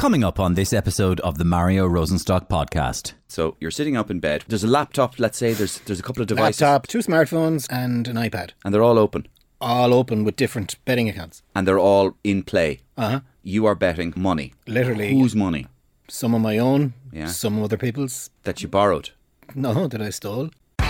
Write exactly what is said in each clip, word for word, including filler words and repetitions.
Coming up on this episode of the Mario Rosenstock podcast. So you're sitting up in bed. There's a laptop, let's say. There's there's a couple of devices. Laptop, two smartphones and an iPad. And they're all open. All open with different betting accounts. And they're all in play. Uh-huh. You are betting money. Literally. Whose money? Some of my own. Yeah. Some of other people's. That you borrowed? No, that I stole.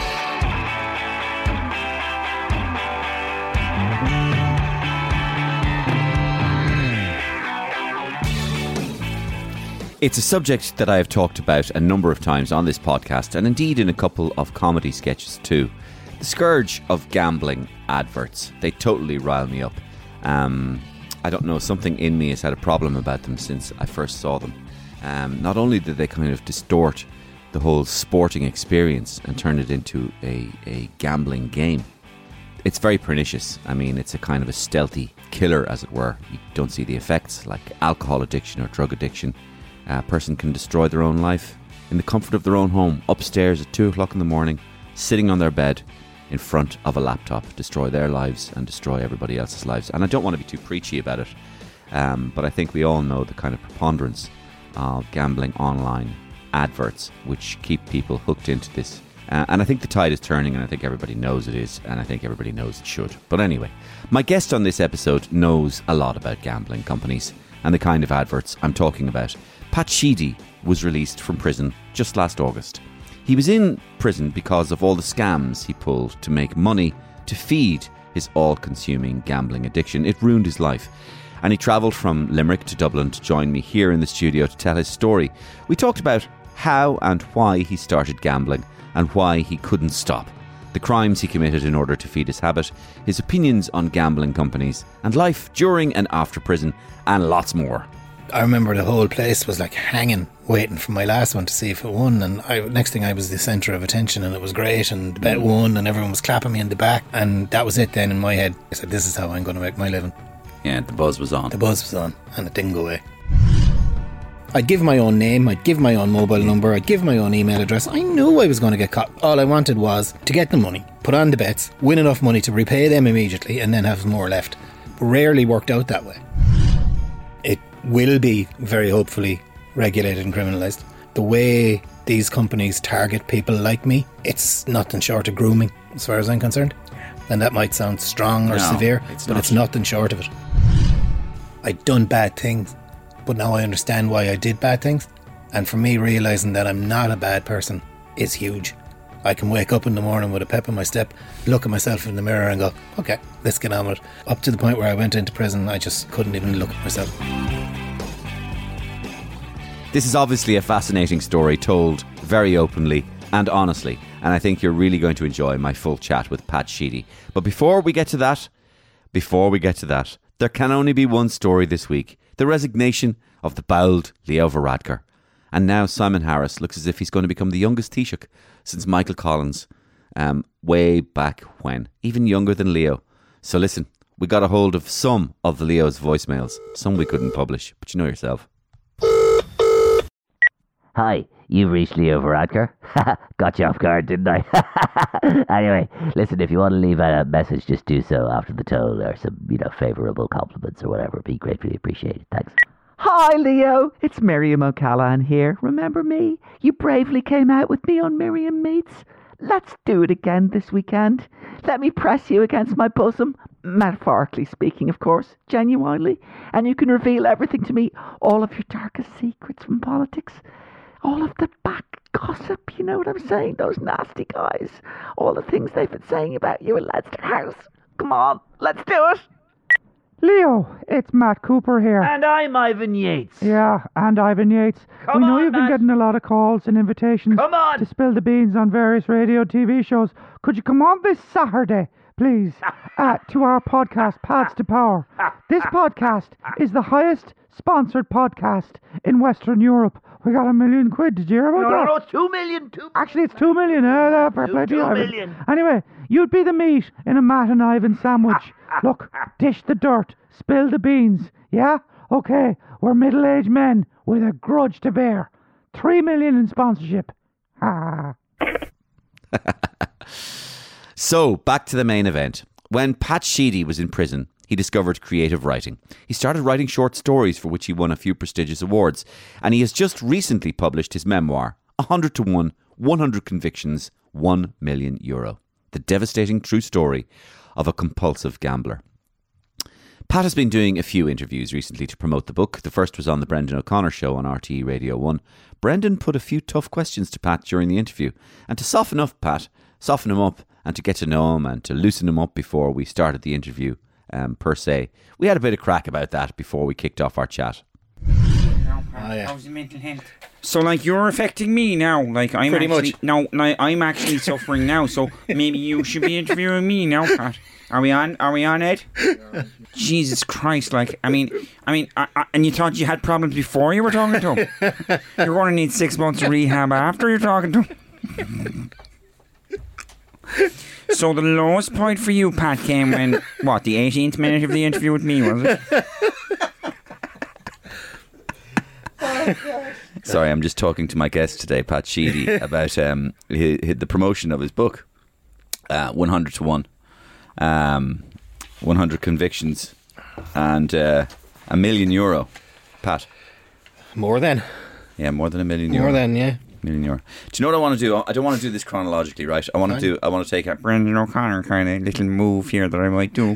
It's a subject that I have talked about a number of times on this podcast, and indeed in a couple of comedy sketches too. The scourge of gambling adverts. They totally rile me up. Um, I don't know, something in me has had a problem about them since I first saw them. Um, not only did they kind of distort the whole sporting experience and turn it into a, a gambling game, it's very pernicious. I mean, it's a kind of a stealthy killer, as it were. You don't see the effects like alcohol addiction or drug addiction. A person can destroy their own life in the comfort of their own home, upstairs at two o'clock in the morning, sitting on their bed in front of a laptop, destroy their lives and destroy everybody else's lives. And I don't want to be too preachy about it, um, but I think we all know the kind of preponderance of gambling online adverts which keep people hooked into this. Uh, and I think the tide is turning, and I think everybody knows it is, and I think everybody knows it should. But anyway, my guest on this episode knows a lot about gambling companies and the kind of adverts I'm talking about. Pat Sheedy was released from prison just last August. He was in prison because of all the scams he pulled to make money to feed his all-consuming gambling addiction. It ruined his life. And he travelled from Limerick to Dublin to join me here in the studio to tell his story. We talked about how and why he started gambling and why he couldn't stop, the crimes he committed in order to feed his habit, his opinions on gambling companies, and life during and after prison, and lots more. I remember the whole place was like hanging, waiting for my last one to see if it won. And I, next thing I was the centre of attention, and it was great. And the bet won, and everyone was clapping me in the back. And that was it then in my head. I said, this is how I'm going to make my living. Yeah, the buzz was on. The buzz was on, and it didn't go away. I'd give my own name, I'd give my own mobile number, I'd give my own email address. I knew I was going to get caught. All I wanted was to get the money, put on the bets, win enough money to repay them immediately, and then have more left. Rarely worked out that way. It will be very hopefully regulated and criminalised. The way these companies target people like me, it's nothing short of grooming as far as I'm concerned. And that might sound strong or no, severe, it's but not. It's nothing short of it. I'd done bad things, but now I understand why I did bad things. And for me, realising that I'm not a bad person is huge. I can wake up in the morning with a pep in my step, look at myself in the mirror and go, okay, let's get on with it. Up to the point where I went into prison, I just couldn't even look at myself. This is obviously a fascinating story told very openly and honestly, and I think you're really going to enjoy my full chat with Pat Sheedy. But before we get to that, before we get to that, there can only be one story this week: the resignation of the bowled Leo Varadkar. And now Simon Harris looks as if he's going to become the youngest Taoiseach since Michael Collins, um, way back when, even younger than Leo. So listen, we got a hold of some of the Leo's voicemails. Some we couldn't publish, but you know yourself. Hi, you've reached Leo Varadkar. Got you off guard, didn't I? Anyway, listen, if you want to leave a message, just do so after the tone, or some, you know, favourable compliments or whatever. It'd be gratefully appreciated. Thanks. Hi Leo, it's Miriam O'Callaghan here. Remember me? You bravely came out with me on Miriam Meets. Let's do it again this weekend. Let me press you against my bosom, metaphorically speaking, of course, genuinely, and you can reveal everything to me, all of your darkest secrets from politics, all of the back gossip, you know what I'm saying, those nasty guys, all the things they've been saying about you in Leinster House. Come on, let's do it. Leo, it's Matt Cooper here. And I'm Ivan Yates. Yeah, and Ivan Yates. Come we know on, you've been Matt. getting a lot of calls and invitations Come on. to spill the beans on various radio T V shows. Could you come on this Saturday, please, uh, to our podcast, Paths to Power? This podcast is the highest sponsored podcast in Western Europe. We got a million quid. Did you hear about No, that? no, no, two million, two Actually, it's two million. Uh, uh, fair Two- play to two you, Ivan. million. Anyway, you'd be the meat in a Matt and Ivan sandwich. Look, dish the dirt, spill the beans. Yeah? Okay, we're middle-aged men with a grudge to bear. Three million in sponsorship. Ah. So, back to the main event. When Pat Sheedy was in prison, he discovered creative writing. He started writing short stories for which he won a few prestigious awards. And he has just recently published his memoir, one hundred to one, one hundred Convictions, one million euro. The devastating true story of a compulsive gambler. Pat has been doing a few interviews recently to promote the book. The first was on the Brendan O'Connor show on R T E Radio one. Brendan put a few tough questions to Pat during the interview. And to soften up Pat, soften him up and to get to know him and to loosen him up before we started the interview um, per se, we had a bit of crack about that before we kicked off our chat. Oh, yeah. How's the mental health? So, like, you're affecting me now. Like, I'm Pretty actually much. now. No, I'm actually suffering now. So maybe you should be interviewing me now, Pat. Are we on? Are we on, Ed? Jesus Christ! Like, I mean, I mean, I, I, and you thought you had problems before you were talking to him. You're going to need six months of rehab after you're talking to him. So the lowest point for you, Pat, came when what? The eighteenth minute of the interview with me, was it? Sorry, I'm just talking to my guest today, Pat Sheedy, about um, hi hi the promotion of his book, uh, one hundred to one, um, one hundred Convictions, and uh, a million euro. Pat, More than. yeah, more than a million euro. More than, yeah. million euro. Do you know what I want to do? I don't want to do this chronologically, right? I want to do. I want to take a Brendan O'Connor kind of little move here that I might do.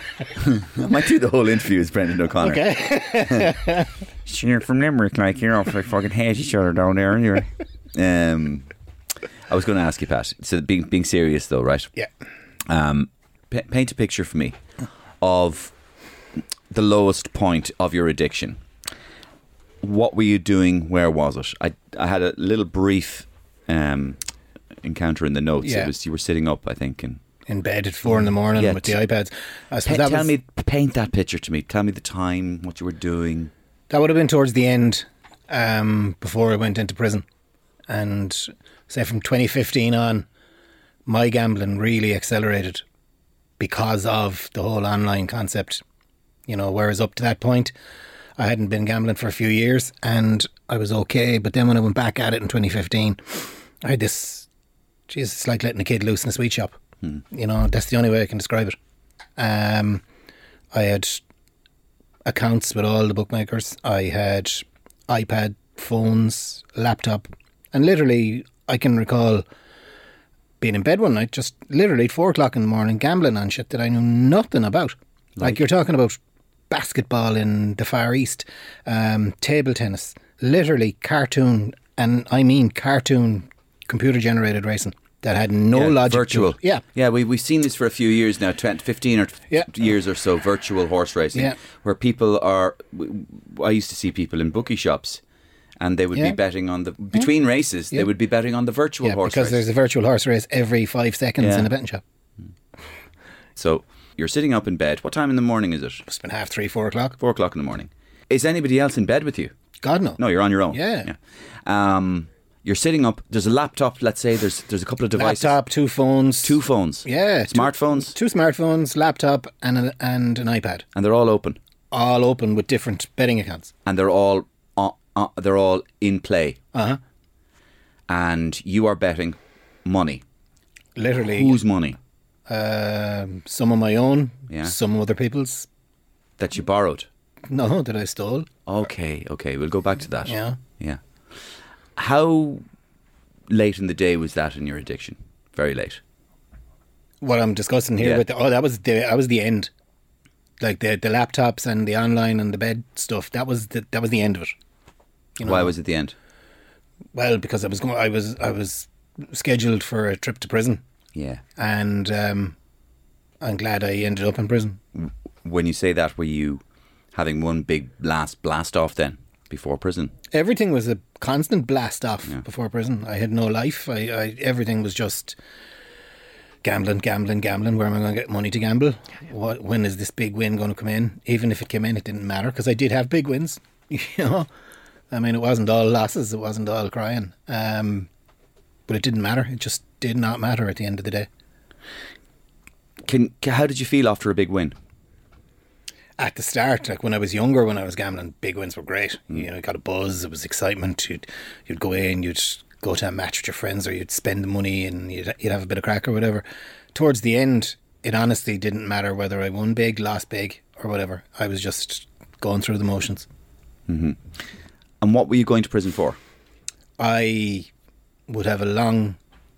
I might do the whole interview as Brendan O'Connor. Okay. You're from Limerick, like, you know, like fucking hate each other down there. Anyway. Um, I was going to ask you, Pat. So being being serious though, right? Yeah. Um, p- paint a picture for me of the lowest point of your addiction. What were you doing? Where was it? I I had a little brief um, encounter in the notes. Yeah. It was you were sitting up, I think, and In bed at four in the morning Yeah, with the t- iPads. I suppose Pa- that tell was, me, paint that picture to me. Tell me the time, what you were doing. that would have been towards the end, um, before I went into prison. And say from twenty fifteen on, my gambling really accelerated because of the whole online concept. You know, whereas up to that point, I hadn't been gambling for a few years and I was okay. But then when I went back at it in twenty fifteen, I had this, geez, it's like letting a kid loose in a sweet shop. Hmm. You know, that's the only way I can describe it. Um, I had accounts with all the bookmakers. I had iPad, phones, laptop, and literally I can recall being in bed one night, just literally at four o'clock in the morning, gambling on shit that I knew nothing about. Like, like you're talking about basketball in the Far East, um, table tennis, literally cartoon, and I mean cartoon computer generated racing that had no Yeah, logic. virtual. To it. Yeah. Yeah, we, we've seen this for a few years now, twenty, fifteen or Yeah. years or so, virtual horse racing, Yeah. where people are, w- I used to see people in bookie shops and they would Yeah. be betting on the, between races, Yeah. they would be betting on the virtual Yeah, horse because race. there's a virtual horse race every five seconds Yeah. in a betting shop. So you're sitting up in bed. What time in the morning is it? It's been half three, four o'clock. Four o'clock in the morning. Is anybody else in bed with you? God, no. No, you're on your own. Yeah. yeah. Um, you're sitting up. There's a laptop. Let's say there's there's a couple of devices. Laptop, two phones. Two phones. Yeah. two- Smartphones. Two, smartphones, laptop, and an, and an iPad. And they're all open. All open with different betting accounts. And they're all uh, uh, they're all in play. Uh huh. And you are betting money. Literally. Whose money? Um, some of my own, Yeah. some other people's. That you borrowed. No, that I stole. Okay, okay. We'll go back to that. Yeah. Yeah. How late in the day was that in your addiction? Very late. What I'm discussing here Yeah. with the, oh, that was the that was the end. Like the the laptops and the online and the bed stuff. That was the that was the end of it. You know? Why was it the end? Well, because I was going. I was I was scheduled for a trip to prison, Yeah. and um, I'm glad I ended up in prison. When you say that, were you having one big blast blast off then before prison? Everything was a constant blast off Yeah. before prison. I had no life. I, I everything was just gambling, gambling, gambling. Where am I going to get money to gamble? What, when is this big win going to come in? Even if it came in, it didn't matter because I did have big wins. You know, I mean, it wasn't all losses. It wasn't all crying. Um, but it didn't matter. It just did not matter at the end of the day. Can, ca- how did you feel after a big win? At the start, like when I was younger, when I was gambling, big wins were great. Mm. You know, you got a buzz. It was excitement. You'd you'd go in, you'd go to a match with your friends, or you'd spend the money and you'd you'd have a bit of crack or whatever. Towards the end, it honestly didn't matter whether I won big, lost big, or whatever. I was just going through the motions. Mm-hmm. And what were you going to prison for? I would have a long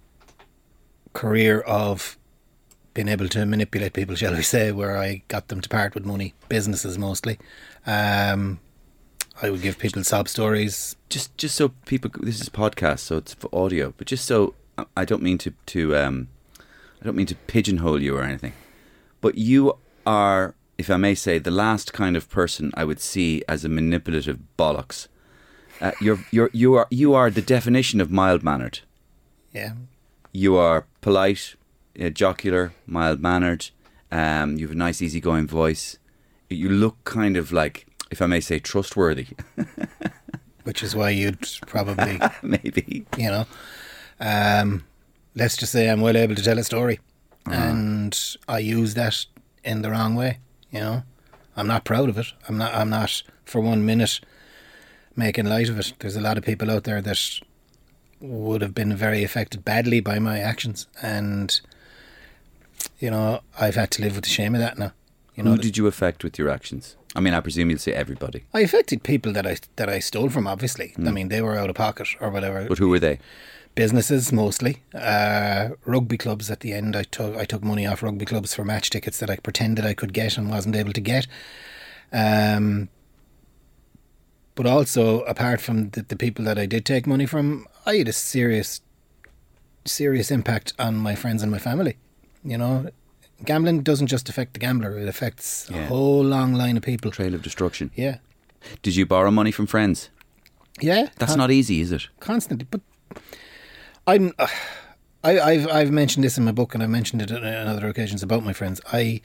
career of being able to manipulate people, shall we say, where I got them to part with money, businesses mostly. Um, I would give people sob stories. Just, just so people, this is a podcast, so it's for audio. But just so I don't mean to, to, um, I don't mean to pigeonhole you or anything. But you are, if I may say, the last kind of person I would see as a manipulative bollocks. Uh, you're, you're, you are, you are the definition of mild mannered. Yeah. You are polite, uh, jocular, mild mannered. Um, you have a nice, easygoing voice. You look kind of like, if I may say, trustworthy. Which is why you'd probably maybe, you know. Um, let's just say I'm well able to tell a story, uh-huh. and I use that in the wrong way. You know, I'm not proud of it. I'm not. I'm not for one minute making light of it. There's a lot of people out there that would have been very affected badly by my actions, and you know, I've had to live with the shame of that now. You know, who did you affect with your actions? I mean, I presume you'll say everybody. I affected people that I that I stole from. Obviously, mm. I mean, they were out of pocket or whatever. But who were they? Businesses mostly, uh, rugby clubs. At the end, I took I took money off rugby clubs for match tickets that I pretended I could get and wasn't able to get. Um, but also, apart from the, the people that I did take money from, I had a serious, serious impact on my friends and my family. You know, gambling doesn't just affect the gambler; it affects yeah. a whole long line of people. Trail of destruction. Yeah. Did you borrow money from friends? Yeah. That's con- not easy, is it? Constantly, but. I'm, uh, I, I've I've mentioned this in my book, and I've mentioned it on other occasions about my friends. I,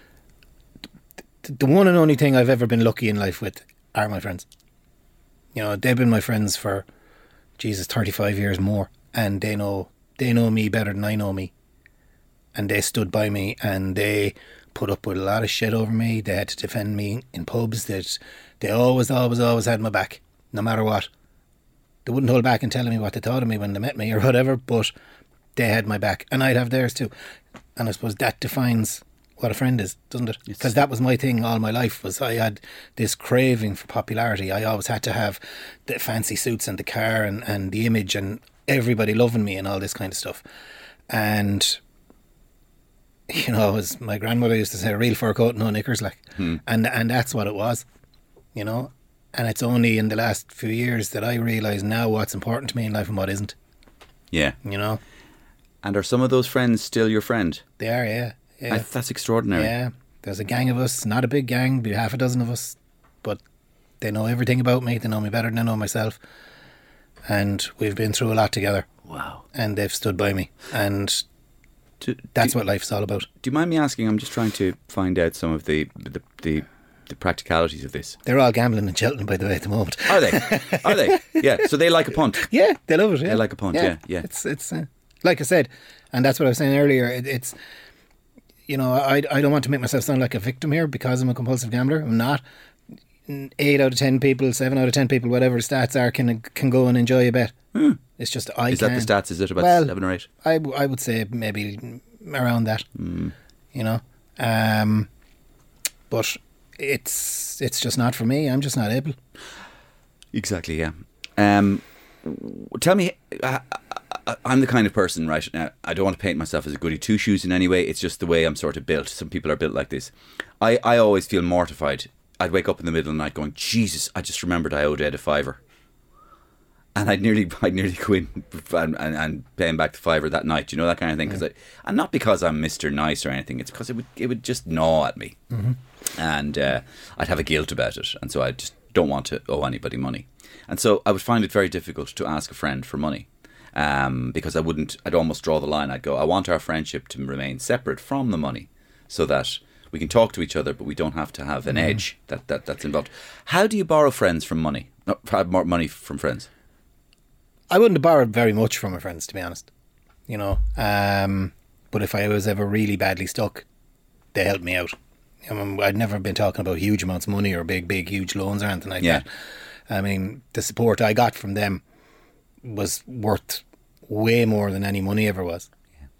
th- the one and only thing I've ever been lucky in life with are my friends. You know, they've been my friends for, Jesus, thirty-five years more, and they know they know me better than I know me, and they stood by me, and they put up with a lot of shit over me. They had to defend me in pubs. That they always, always, always had my back, no matter what. They wouldn't hold back in telling me what they thought of me when they met me or whatever, but they had my back, and I'd have theirs too. And I suppose that defines what a friend is, doesn't it? Because that was my thing all my life, was I had this craving for popularity. I always had to have the fancy suits and the car and, and the image and everybody loving me and all this kind of stuff. And, you know, as my grandmother used to say, a real fur coat, no knickers, like. Hmm. And, and that's what it was, you know. And it's only in the last few years that I realise now what's important to me in life and what isn't. Yeah. You know? And are some of those friends still your friend? They are, yeah. yeah. I, that's extraordinary. Yeah. There's a gang of us, not a big gang, be half a dozen of us, but they know everything about me. They know me better than I know myself. And we've been through a lot together. Wow. And they've stood by me. And do, that's do, what life's all about. Do you mind me asking? I'm just trying to find out some of the the... the the practicalities of this. They're all gambling in Cheltenham, by the way, at the moment. Are they? Are they? Yeah. So they like a punt. Yeah, they love it. Yeah. They like a punt. Yeah, yeah. yeah. It's it's uh, like I said, and that's what I was saying earlier. It, it's you know, I I don't want to make myself sound like a victim here because I'm a compulsive gambler. I'm not. Eight out of ten people, seven out of ten people, whatever the stats are, can can go and enjoy a bet. Hmm. It's just I. Is can. that the stats? Is it about well, seven or eight? I I would say maybe around that. Mm. You know, um, but. It's it's just not for me. I'm just not able. Exactly, yeah. Um, tell me, I, I, I'm the kind of person, right? Now, I don't want to paint myself as a goody two shoes in any way. It's just the way I'm sort of built. Some people are built like this. I, I always feel mortified. I'd wake up in the middle of the night going, Jesus, I just remembered I owed Ed a fiver. And I'd nearly, I'd nearly go in and, and, and pay him back the fiver that night, you know, that kind of thing. Cause yeah. I, and not because I'm Mister Nice or anything. It's because it would, it would just gnaw at me. Mm-hmm. And uh, I'd have a guilt about it. And so I just don't want to owe anybody money. And so I would find it very difficult to ask a friend for money. Um, because I wouldn't, I'd almost draw the line. I'd go, I want our friendship to remain separate from the money so that we can talk to each other, but we don't have to have an mm-hmm. edge that, that that's involved. How do you borrow friends from money? No, more money from friends? I wouldn't have borrowed very much from my friends, to be honest. You know, um, but if I was ever really badly stuck, they helped me out. I mean, I'd never been talking about huge amounts of money or big, big, huge loans or anything like yeah. that. I mean, the support I got from them was worth way more than any money ever was.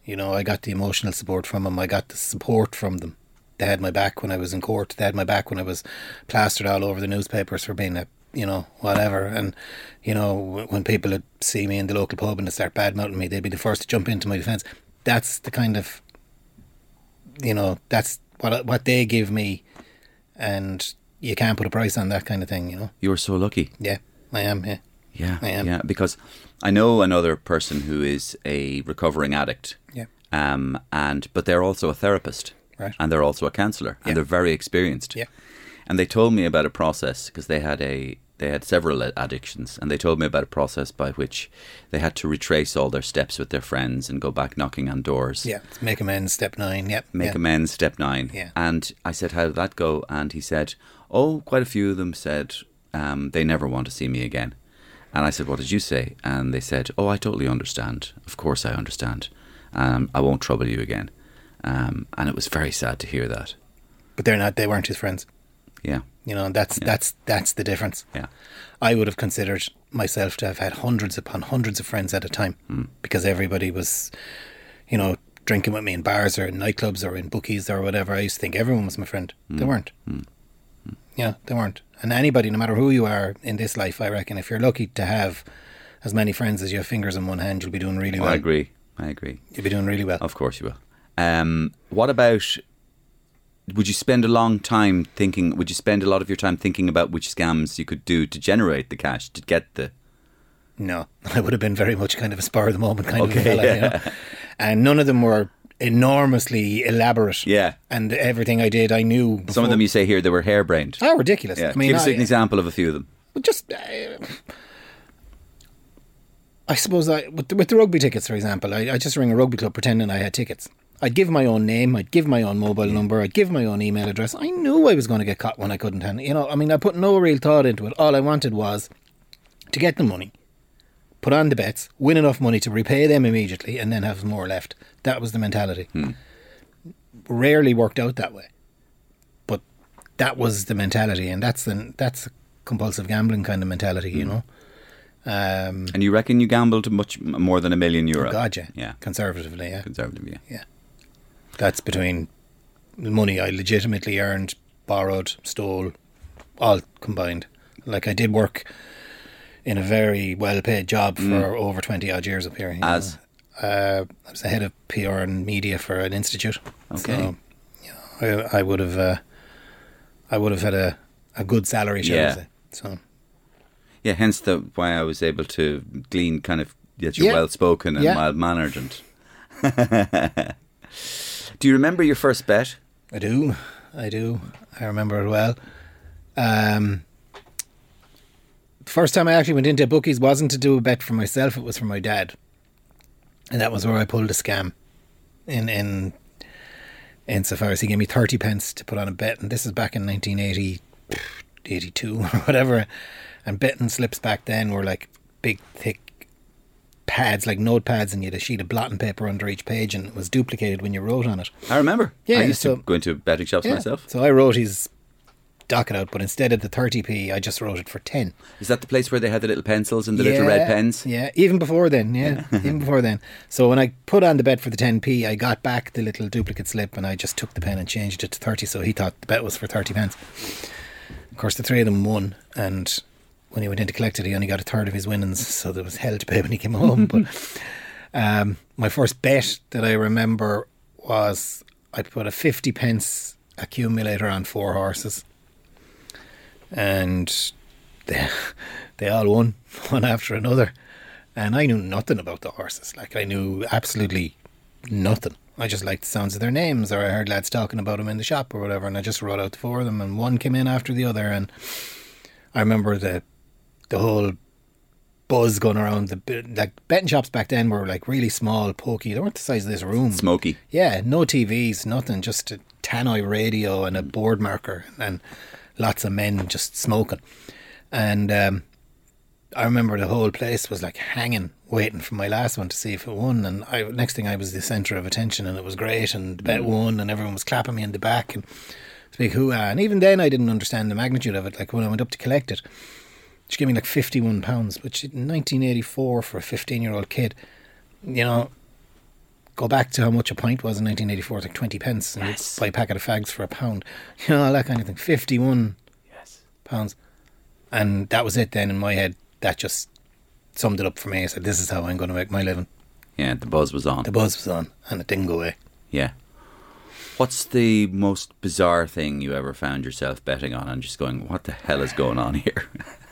You know, I got the emotional support from them. I got the support from them. They had my back when I was in court. They had my back when I was plastered all over the newspapers for being a, you know, whatever. And, you know, when people would see me in the local pub and they start bad-mouthing me, they'd be the first to jump into my defence. That's the kind of, you know, that's what what they give me, and you can't put a price on that kind of thing, you know. You were so lucky. Yeah, I am, yeah. Yeah, I am. yeah, because I know another person who is a recovering addict. Yeah. Um, and but they're also a therapist. Right. And they're also a counsellor, and Yeah. they're very experienced. Yeah. And they told me about a process, because they had a they had several addictions, and they told me about a process by which they had to retrace all their steps with their friends and go back knocking on doors. Yeah, make amends, step nine, yeah. Make yeah. amends, step nine. Yeah. And I said, how did that go? And he said, oh, quite a few of them said um, they never want to see me again. And I said, what did you say? And they said, oh, I totally understand. Of course I understand. Um, I won't trouble you again. Um, and it was very sad to hear that. But they're not, they weren't his friends. Yeah. You know, that's Yeah. that's that's the difference. Yeah. I would have considered myself to have had hundreds upon hundreds of friends at a time, Mm. because everybody was, you know, drinking with me in bars or in nightclubs or in bookies or whatever. I used to think everyone was my friend. They weren't. Mm. You know, they weren't. And anybody, no matter who you are in this life, I reckon, if you're lucky to have as many friends as you have fingers in one hand, you'll be doing really Oh, well. I agree. I agree. You'll be doing really well. Of course you will. Um, what about, would you spend a long time thinking, would you spend a lot of your time thinking about which scams you could do to generate the cash, to get the... No, I would have been very much kind of a spur of the moment kind Okay, of a fella, yeah. you know. And none of them were enormously elaborate. Yeah. And everything I did, I knew. Before. Some of them you say here, they were harebrained. Oh, ridiculous. Yeah. I mean, Give us I, an example of a few of them. just, uh, I suppose, I with the, with the rugby tickets, for example, I, I just ring a rugby club pretending I had tickets. I'd give my own name, I'd give my own mobile number, I'd give my own email address. I knew I was going to get caught when I couldn't handle it. You know, I mean, I put no real thought into it. All I wanted was to get the money, put on the bets, win enough money to repay them immediately, and then have more left. That was the mentality. Hmm. Rarely worked out that way, but that was the mentality, and that's the that's a compulsive gambling kind of mentality, you know. Um, And you reckon you gambled much m- more than a million euro? oh God, yeah, Yeah. conservatively, yeah, Conservative, yeah. yeah. That's between the money I legitimately earned, borrowed, stole, all combined. Like, I did work in a very well-paid job for over twenty odd years up here. you know. As? Uh, I was the head of P R and media for an institute. Okay. So, you know, I, I would have, uh, I would have had a, a good salary, shall Yeah. I say. So, Yeah, hence the why I was able to glean kind of that you're Yeah. well spoken and Yeah. mild mannered. And do you remember your first bet? I do, I do. I remember it well. Um, first time I actually went into bookies wasn't to do a bet for myself; it was for my dad, and that was where I pulled a scam. In in insofar as he gave me thirty pence to put on a bet, and this is back in nineteen eighty, eighty-two or whatever. And betting slips back then were like big, thick pads, like notepads, and you had a sheet of blotting paper under each page, and it was duplicated when you wrote on it. I remember. Yeah, I used so- to go into betting shops Yeah. myself. So I wrote his docket out, but instead of the thirty p, I just wrote it for ten. Is that the place where they had the little pencils and the little red pens? Yeah, even before then, yeah, even before then. So when I put on the bet for the ten p, I got back the little duplicate slip, and I just took the pen and changed it to thirty, so he thought the bet was for thirty pence. Of course, the three of them won, and when he went in to collect it, he only got a third of his winnings, so there was hell to pay when he came home. But um, my first bet that I remember was I put a fifty pence accumulator on four horses, and they, they all won, one after another. And I knew nothing about the horses. Like, I knew absolutely nothing. I just liked the sounds of their names, or I heard lads talking about them in the shop or whatever, and I just wrote out the four of them, and one came in after the other. And I remember the the whole buzz going around. The like betting shops back then were like really small, pokey. They weren't the size of this room. Smoky. Yeah, no T Vs, nothing, just a tannoy radio and a board marker, and lots of men just smoking. And um, I remember the whole place was like hanging, waiting for my last one to see if it won. And I, next thing I was the centre of attention, and it was great, and the bet won, and everyone was clapping me in the back, and it's a big hoo-ha. And even then I didn't understand the magnitude of it. Like, when I went up to collect it, she gave me like fifty-one pounds, which in nineteen eighty-four for a fifteen-year-old kid, you know, go back to how much a pint was in nineteen eighty-four, it's like twenty pence. And Yes. you buy a packet of fags for a pound. You know, all that kind of thing. fifty-one Yes. pounds. And that was it then in my head. That just summed it up for me. I said, this is how I'm going to make my living. Yeah, the buzz was on. The buzz was on and it didn't go away. Yeah. What's the most bizarre thing you ever found yourself betting on and just going, what the hell is going on here?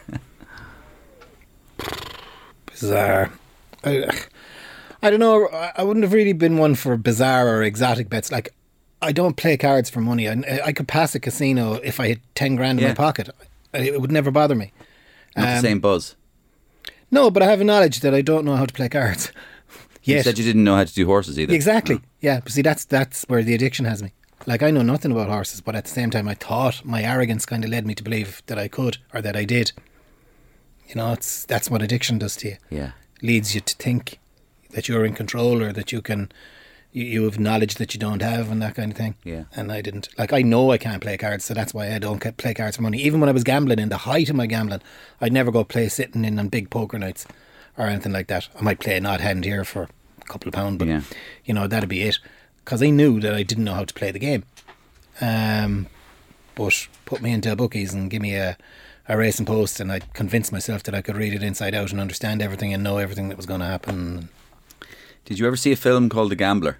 Bizarre. I, I don't know. I I wouldn't have really been one for bizarre or exotic bets. Like, I don't play cards for money. I, I could pass a casino if I had ten grand in Yeah. my pocket. It would never bother me. Not the Um, same buzz. No, but I have a knowledge that I don't know how to play cards. You Yes, said you didn't know how to do horses either. exactly. Yeah, but see, that's that's where the addiction has me. Like, I know nothing about horses, but at the same time, I thought my arrogance kind of led me to believe that I could or that I did. You know, it's that's what addiction does to you. Yeah. Leads you to think that you're in control or that you can, you, you have knowledge that you don't have and that kind of thing. Yeah. And I didn't. Like, I know I can't play cards, so that's why I don't ca- play cards for money. Even when I was gambling, in the height of my gambling, I'd never go play sitting in on big poker nights or anything like that. I might play an odd hand here for a couple of pounds, but, Yeah. you know, that'd be it. Because I knew that I didn't know how to play the game. Um, but put me into bookies and give me a, a racing post and I'd convince myself that I could read it inside out and understand everything and know everything that was going to happen. Did you ever see a film called The Gambler?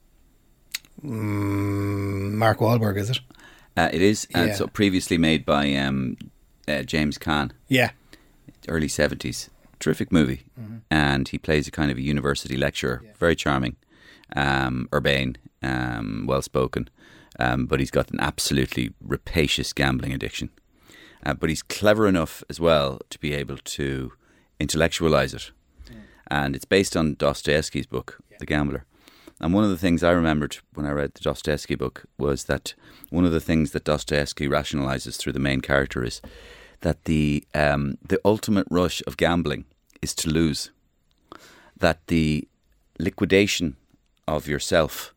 Mm, Mark Wahlberg, is it? Uh, it is. Uh, Yeah. so previously made by um, uh, James Caan, Yeah. early seventies. Terrific movie. And he plays a kind of a university lecturer. Very charming. Um, urbane. Um, well-spoken. Um, but he's got an absolutely rapacious gambling addiction. Uh, but he's clever enough as well to be able to intellectualize it. And it's based on Dostoevsky's book, The Gambler. And one of the things I remembered when I read the Dostoevsky book was that one of the things that Dostoevsky rationalizes through the main character is that the um, the ultimate rush of gambling is to lose. That the liquidation of yourself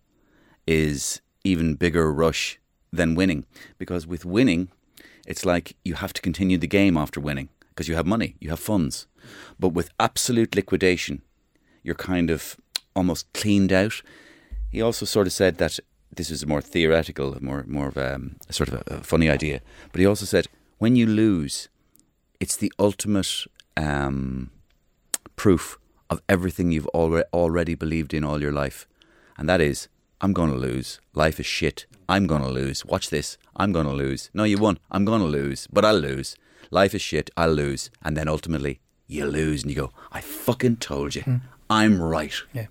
is even bigger rush than winning. Because with winning, it's like you have to continue the game after winning because you have money, you have funds. But with absolute liquidation, you're kind of almost cleaned out. He also sort of said that this is a more theoretical, more more of a, a sort of a, a funny idea. But he also said when you lose, it's the ultimate um, proof of everything you've already already believed in all your life, and that is, I'm going to lose. Life is shit. I'm going to lose. Watch this. I'm going to lose. No, you won. I'm going to lose, but I'll lose. Life is shit. I'll lose, and then ultimately you lose, and you go, I fucking told you. I'm right. Yeah.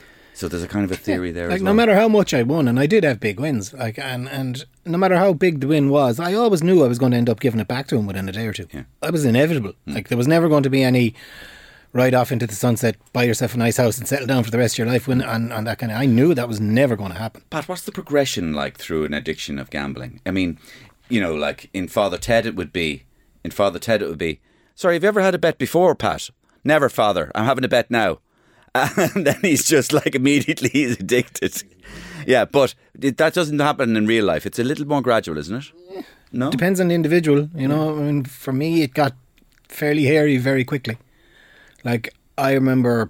So there's a kind of a theory there Like, as no well. matter how much I won, and I did have big wins, like, and, and no matter how big the win was, I always knew I was going to end up giving it back to him within a day or two. Yeah. That was inevitable. Like, there was never going to be any ride off into the sunset, buy yourself a nice house and settle down for the rest of your life win, and, and that kind of. I knew that was never going to happen. Pat, what's the progression like through an addiction of gambling? I mean, you know, like in Father Ted it would be, in Father Ted it would be, sorry, have you ever had a bet before, Pat? Never, Father. I'm having a bet now. And then he's just like immediately he's addicted. Yeah, but it, that doesn't happen in real life. It's a little more gradual, isn't it? No? Depends on the individual, you know. I mean, for me, it got fairly hairy very quickly. Like, I remember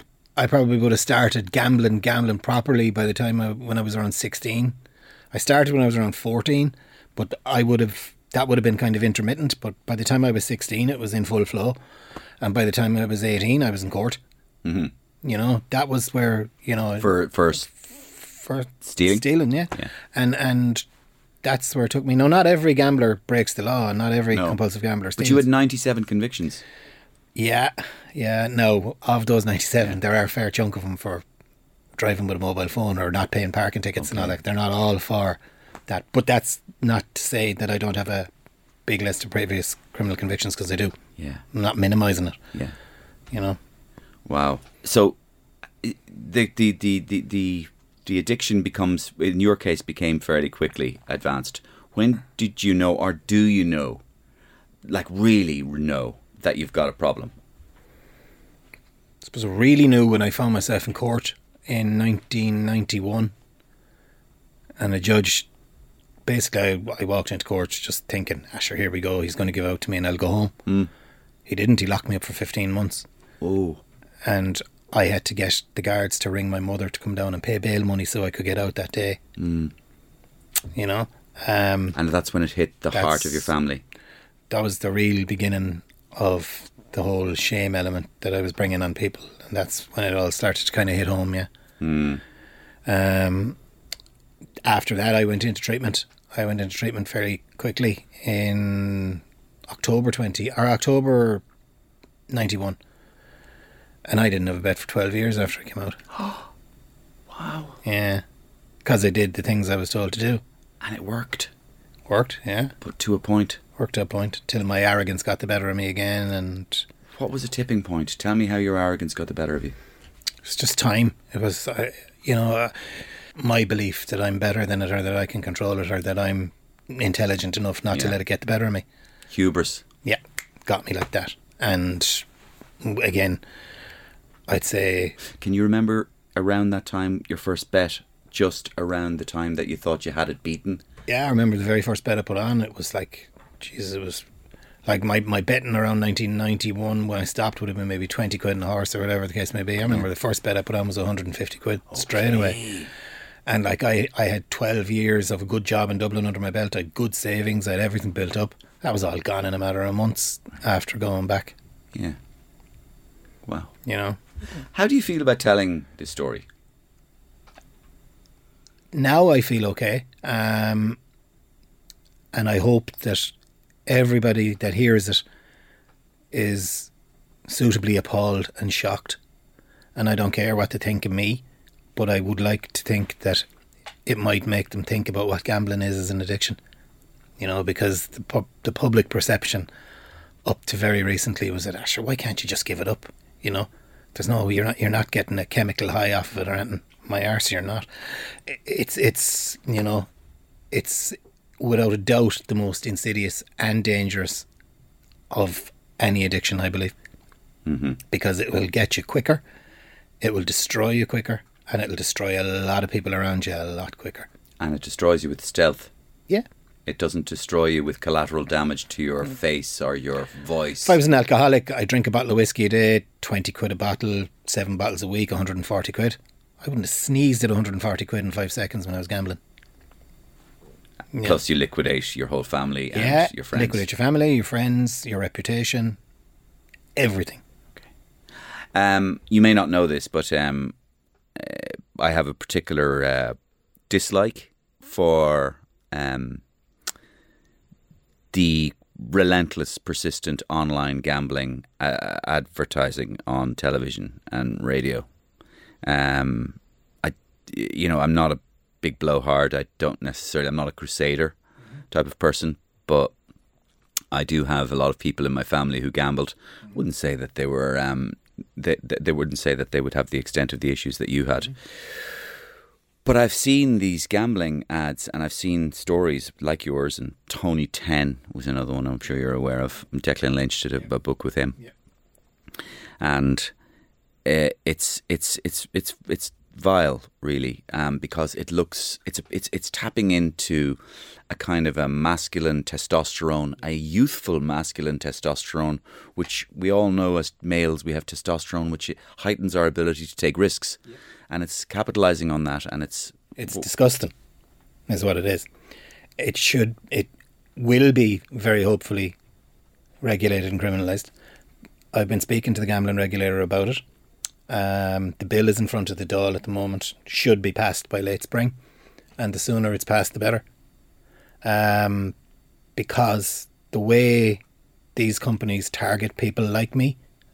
I probably would have started gambling, gambling properly by the time I, when I was around sixteen. I started when I was around fourteen, but I would have, that would have been kind of intermittent. But by the time I was sixteen, it was in full flow. And by the time I was eighteen, I was in court. Mm-hmm. You know, that was where, you know, For, for for stealing? stealing, yeah. Yeah. And and that's where it took me. No, not every gambler breaks the law, and not every No. compulsive gambler steals. But you had ninety-seven convictions. Yeah, yeah. No, of those ninety-seven, there are a fair chunk of them for driving with a mobile phone or not paying parking tickets and all that. They're not all for that. But that's not to say that I don't have a big list of previous criminal convictions, because I do. Yeah. I'm not minimising it, Yeah. you know. Wow. So i- the the, the, the, the the addiction becomes, in your case, became fairly quickly advanced. When did you know, or do you know, like really know that you've got a problem? I suppose I really knew when I found myself in court in nineteen ninety-one, and a judge, basically I, I walked into court just thinking, ah, sure, here we go, he's going to give out to me and I'll go home. Mm. He didn't. He locked me up for fifteen months, Oh. and I had to get the guards to ring my mother to come down and pay bail money so I could get out that day. Mm. You know? Um, And that's when it hit the That's- heart of your family. that was the real beginning of the whole shame element that I was bringing on people. And that's when it all started to kind of hit home, yeah. Mm. Um, after that, I went into treatment. I went into treatment fairly quickly in October twenty, or October ninety-one. And I didn't have a bet for twelve years after I came out. Wow. Yeah. Because I did the things I was told to do. And it worked. Worked, yeah. But to a point. Worked to a point till my arrogance got the better of me again, and What was a tipping point? Tell me how your arrogance got the better of you. it's just time. It was, uh, you know, uh, my belief that I'm better than it, or that I can control it, or that I'm intelligent enough not to Yeah. let it get the better of me. Hubris. Yeah, got me like that. And again, I'd say Can you remember around that time, your first bet, just around the time that you thought you had it beaten? yeah, I remember the very first bet I put on. It was like, Jesus, it was like my, my betting around nineteen ninety-one when I stopped would have been maybe twenty quid in a horse or whatever the case may be. I remember the first bet I put on was one hundred fifty quid straight away. And like I, I had twelve years of a good job in Dublin under my belt. I had good savings. I had everything built up. That was all gone in a matter of months after going back, Yeah. Wow. you know. How do you feel about telling this story? Now I feel okay. Um, and I hope that everybody that hears it is suitably appalled and shocked. And I don't care what they think of me, but I would like to think that it might make them think about what gambling is as an addiction. You know, because the pub- the public perception up to very recently was that, ah, sure, why can't you just give it up? You know, there's no, you're not, you're not getting a chemical high off of it or anything. My arse, you're not. I- It's, it's, you know, it's without a doubt the most insidious and dangerous of any addiction, I believe, Mm-hmm. because it will get you quicker, it will destroy you quicker, and it'll destroy a lot of people around you a lot quicker. And it destroys you with stealth. Yeah. It doesn't destroy you with collateral damage to your face or your voice. If I was an alcoholic, I drink a bottle of whiskey a day, twenty quid a bottle, seven bottles a week, one hundred forty quid. I wouldn't have sneezed at one hundred forty quid in five seconds when I was gambling. Yeah. Plus you liquidate your whole family and yeah, your friends. liquidate your family, your friends, your reputation, everything. Um, you may not know this, but um, uh, I have a particular uh, dislike for um, the relentless, persistent online gambling uh, advertising on television and radio. Um, I, you know, I'm not a big blowhard. I don't necessarily. I'm not a crusader type of person, but I do have a lot of people in my family who gambled. Wouldn't say that they were. Um, they, they they wouldn't say that they would have the extent of the issues that you had. But I've seen these gambling ads, and I've seen stories like yours. And Tony Ten was another one I'm sure you're aware of. Declan Lynch did a, a book with him, Yeah. and uh, it's it's it's it's it's vile, really, um, because it looks it's it's it's tapping into a kind of a masculine testosterone, a youthful masculine testosterone, which we all know as males we have testosterone, which heightens our ability to take risks, yeah. And it's capitalising on that, and it's It's disgusting, is what it is. It should, it will be very hopefully regulated and criminalised. I've been speaking to the gambling regulator about it. Um, the bill is in front of the Dáil at the moment, should be passed by late spring, and the sooner it's passed the better. Um, because the way these companies target people like me,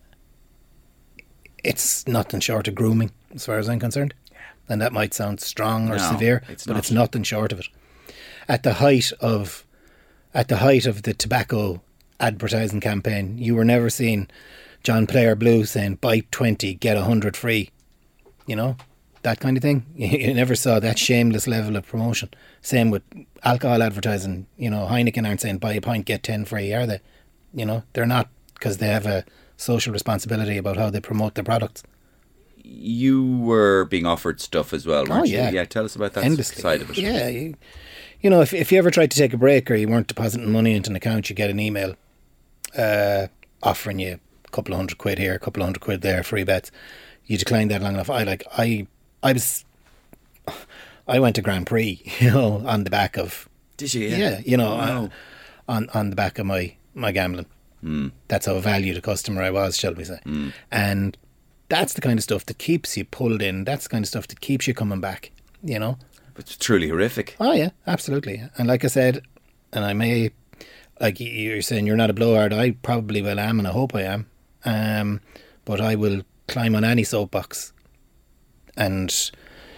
it's nothing short of grooming, as far as I'm concerned. And that might sound strong or No, severe, it's but not. it's nothing short of it. At the height of, at the height of the tobacco advertising campaign, you were never seeing John Player Blue saying buy twenty, get a hundred free. You know, that kind of thing. You never saw that shameless level of promotion. Same with alcohol advertising. You know, Heineken aren't saying buy a pint, get ten free, are they? You know, they're not, because they have a social responsibility about how they promote their products. You were being offered stuff as well, weren't Oh, you? yeah. Yeah, tell us about that Endlessly. side of it. Yeah, you, you know, if if you ever tried to take a break or you weren't depositing money into an account, you get an email uh, offering you a couple of hundred quid here, a couple of hundred quid there, free bets. You decline that long enough. I like I I was I went to Grand Prix, you know, on the back of Did you? Yeah, yeah you know, Wow. uh, on on the back of my my gambling. Mm. That's how valued a customer I was, shall we say? Mm. And that's the kind of stuff that keeps you pulled in. That's the kind of stuff that keeps you coming back. You know. It's truly horrific. Oh yeah, absolutely. And like I said, and I may, like you're saying, you're not a blowhard. I probably well am, and I hope I am. Um, but I will climb on any soapbox and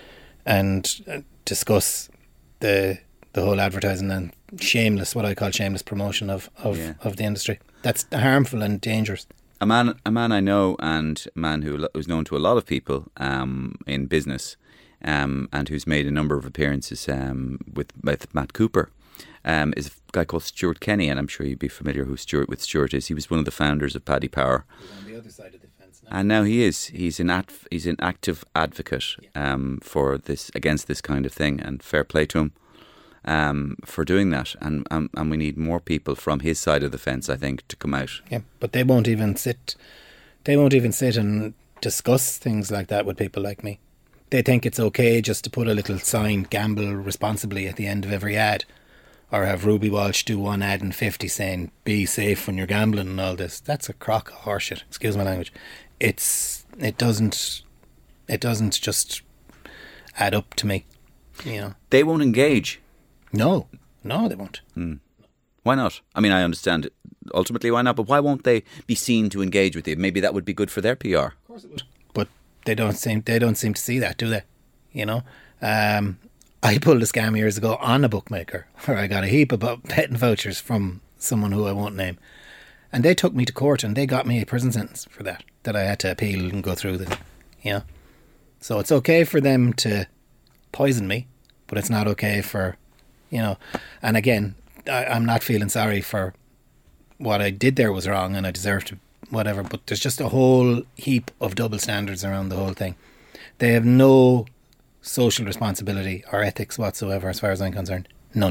and uh, discuss the the whole advertising and shameless, what I call shameless promotion of of, Yeah. of the industry. That's harmful and dangerous. A man, a man I know, and a man who lo- who's known to a lot of people um, in business, um, and who's made a number of appearances um, with, with Matt Cooper, um, is a guy called Stuart Kenny, and I'm sure you'd be familiar who Stuart with Stuart is. He was one of the founders of Paddy Power, On the other side of the fence now. and now he is. He's an at, he's an active advocate um, for this against this kind of thing, and fair play to him. Um, for doing that, and, and and we need more people from his side of the fence, I think, to come out. Yeah, but they won't even sit. They won't even sit and discuss things like that with people like me. They think it's okay just to put a little sign, "Gamble responsibly," at the end of every ad, or have Ruby Walsh do one ad in fifty saying "Be safe when you're gambling" and all this. That's a crock of horseshit. Excuse my language. It's it doesn't it doesn't just add up to me. You know. They won't engage. No, no, they won't. Why not? I mean, I understand it. Ultimately, why not? But why won't they be seen to engage with you? Maybe that would be good for their P R. But they don't seem they don't seem to see that, do they? You know, um, I pulled a scam years ago on a bookmaker where I got a heap of bu- betting vouchers from someone who I won't name, and they took me to court and they got me a prison sentence for that. That I had to appeal and go through the, you know. So it's okay for them to poison me, but it's not okay for, you know. And again, I, I'm not feeling sorry for what I did there was wrong and I deserve to whatever, but there's just a whole heap of double standards around the whole thing. They have no social responsibility or ethics whatsoever as far as I'm concerned. None.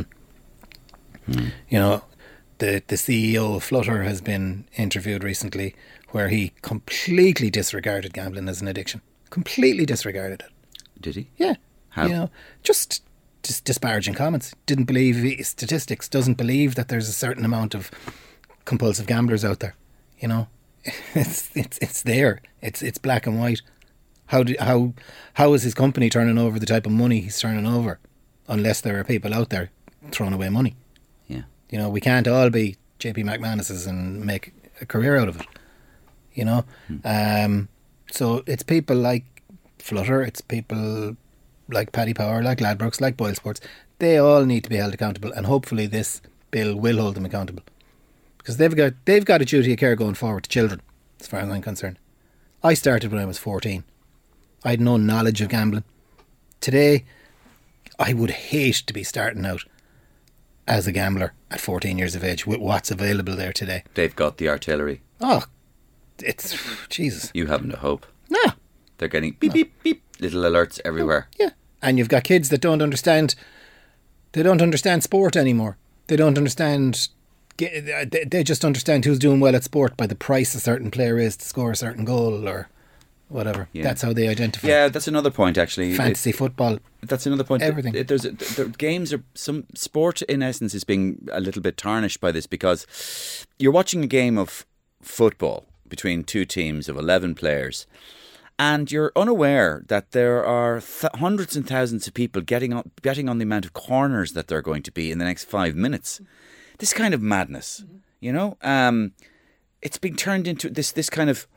Hmm. You know, the the C E O of Flutter has been interviewed recently where he completely disregarded gambling as an addiction. Completely disregarded it. Did he? Yeah. How? You know, just just disparaging comments. Didn't believe the statistics. Doesn't believe that there's a certain amount of compulsive gamblers out there. You know, it's it's it's there. It's it's black and white. How do how how is his company turning over the type of money he's turning over, unless there are people out there throwing away money? Yeah. You know, we can't all be J P McManus's and make a career out of it. You know, um, so it's people like Flutter. It's people like Paddy Power, like Ladbrokes, like Boyle Sports. They all need to be held accountable, and hopefully this bill will hold them accountable, because they've got they've got a duty of care going forward to children, as far as I'm concerned. I started when I was fourteen. I had no knowledge of gambling. Today, I would hate to be starting out as a gambler at fourteen years of age with what's available there today. They've got the artillery. Oh, it's Jesus. You haven't a hope. No. They're getting beep, beep, beep, little alerts everywhere. Yeah. And you've got kids that don't understand, they don't understand sport anymore. They don't understand, they they just understand who's doing well at sport by the price a certain player is to score a certain goal or whatever. Yeah. That's how they identify. Yeah, that's another point, actually. Fantasy football. That's another point. Everything. It- There's a, the games are some sport in essence is being a little bit tarnished by this, because you're watching a game of football between two teams of eleven players, and you're unaware that there are th- hundreds and thousands of people getting on, betting on the amount of corners that they're going to be in the next five minutes. This kind of madness, you know, um, it's being turned into this this kind of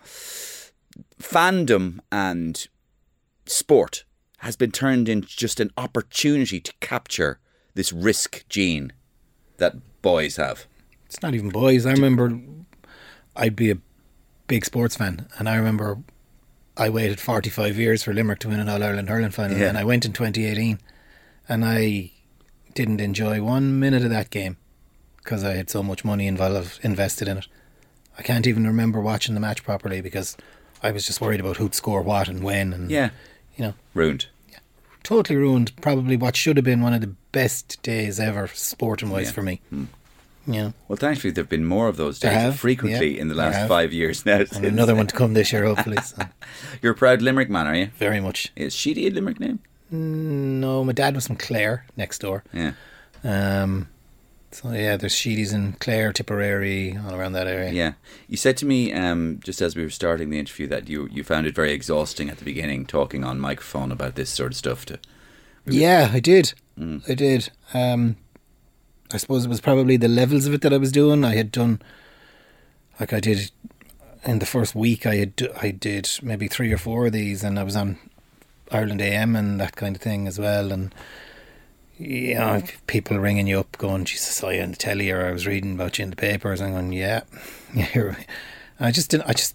fandom, and sport has been turned into just an opportunity to capture this risk gene that boys have. It's not even boys. I remember I'd be a big sports fan, and I remember I waited forty-five years for Limerick to win an All-Ireland hurling final, Yeah. and I went in twenty eighteen, and I didn't enjoy one minute of that game because I had so much money involved, invested in it. I can't even remember watching the match properly because I was just worried about who'd score what and when, and Yeah. you know, Ruined. totally ruined probably what should have been one of the best days ever sporting wise Yeah. for me. You know, Well, thankfully, there have been more of those days There have, frequently yeah, in the there last have. five years now. and another one to come this year, hopefully. So. You're a proud Limerick man, are you? Very much. Is Sheedy a Limerick name? No, my dad was from Clare, next door. Yeah. Um, so yeah, there's Sheedies in Clare, Tipperary, all around that area. Yeah. You said to me, um, just as we were starting the interview, that you, you found it very exhausting at the beginning, talking on microphone about this sort of stuff. To Yeah, I did. Mm. I did. Um, I suppose it was probably the levels of it that I was doing. I had done, like I did in the first week. I had do- I did maybe three or four of these, and I was on Ireland A M and that kind of thing as well. And you know, people ringing you up, going, "Jesus, I saw you on the telly," or "I was reading about you in the papers." I'm going, "Yeah, yeah." I just didn't. I just,